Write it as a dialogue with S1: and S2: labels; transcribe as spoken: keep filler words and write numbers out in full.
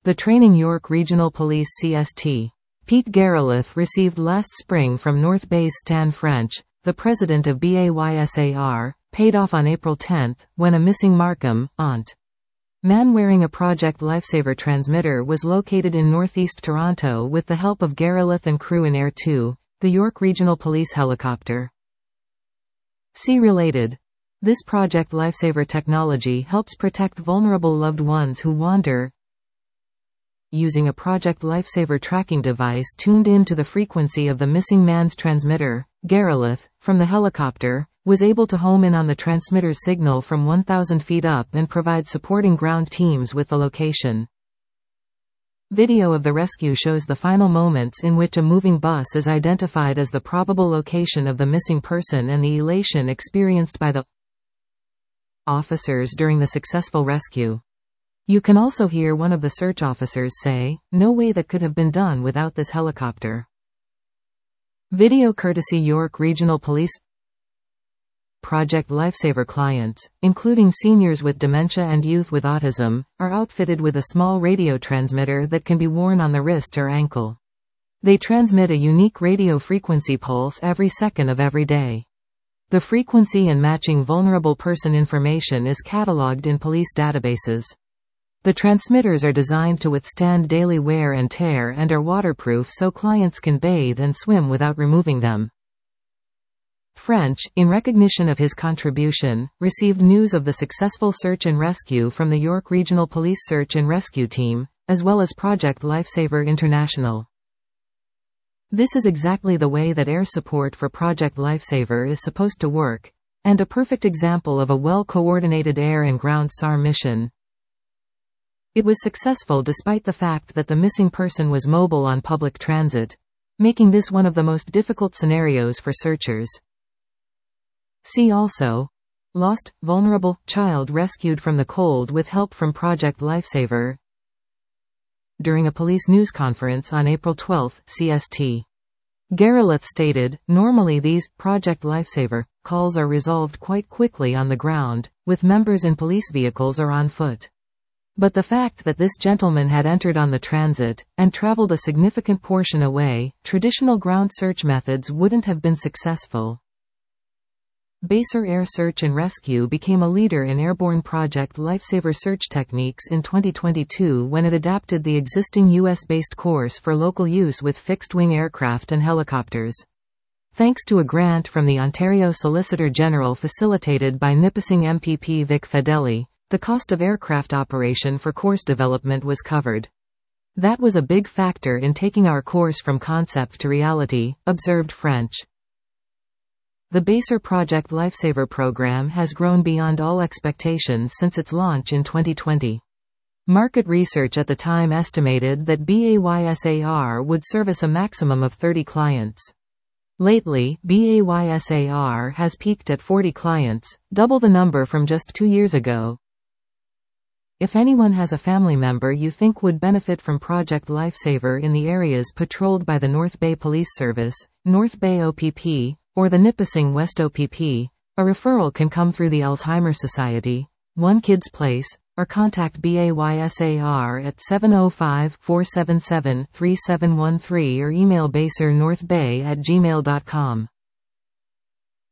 S1: The Training York Regional Police C S T. Pete Garelith received last spring from North Bay's Stan French, the president of B A Y S A R, paid off on April tenth, when a missing Markham, Ont. man wearing a Project Lifesaver transmitter was located in northeast Toronto with the help of Garelith and crew in Air two, the York Regional Police helicopter. See related. This Project Lifesaver technology helps protect vulnerable loved ones who wander. Using a Project Lifesaver tracking device tuned in to the frequency of the missing man's transmitter, Garelith, from the helicopter, was able to home in on the transmitter's signal from one thousand feet up and provide supporting ground teams with the location. Video of the rescue shows the final moments in which a moving bus is identified as the probable location of the missing person and the elation experienced by the officers during the successful rescue. You can also hear one of the search officers say, "No way that could have been done without this helicopter." Video courtesy York Regional Police. Project Lifesaver clients, including seniors with dementia and youth with autism, are outfitted with a small radio transmitter that can be worn on the wrist or ankle. They transmit a unique radio frequency pulse every second of every day. The frequency and matching vulnerable person information is catalogued in police databases. The transmitters are designed to withstand daily wear and tear and are waterproof so clients can bathe and swim without removing them. French, in recognition of his contribution, received news of the successful search and rescue from the York Regional Police Search and Rescue Team, as well as Project Lifesaver International. This is exactly the way that air support for Project Lifesaver is supposed to work, and a perfect example of a well-coordinated air and ground S A R mission. It was successful despite the fact that the missing person was mobile on public transit, making this one of the most difficult scenarios for searchers. See also: Lost, vulnerable, child rescued from the cold with help from Project Lifesaver. During a police news conference on April twelfth, C S T. Garelith stated, "Normally these Project Lifesaver calls are resolved quite quickly on the ground, with members in police vehicles or on foot. But the fact that this gentleman had entered on the transit, and traveled a significant portion away, traditional ground search methods wouldn't have been successful." Basar Air Search and Rescue became a leader in airborne Project Lifesaver search techniques in twenty twenty-two when it adapted the existing U S-based course for local use with fixed-wing aircraft and helicopters. Thanks to a grant from the Ontario Solicitor General facilitated by Nipissing M P P Vic Fedeli, the cost of aircraft operation for course development was covered. "That was a big factor in taking our course from concept to reality," observed French. The Basar Project Lifesaver program has grown beyond all expectations since its launch in twenty twenty. Market research at the time estimated that B A Y S A R would service a maximum of thirty clients. Lately, B A Y S A R has peaked at forty clients, double the number from just two years ago. If anyone has a family member you think would benefit from Project Lifesaver in the areas patrolled by the North Bay Police Service, North Bay O P P, or the Nipissing West O P P, a referral can come through the Alzheimer's Society, One Kids Place, or contact B A Y S A R at seven oh five, four seven seven, three seven one three or email basarnorthbay at gmail dot com.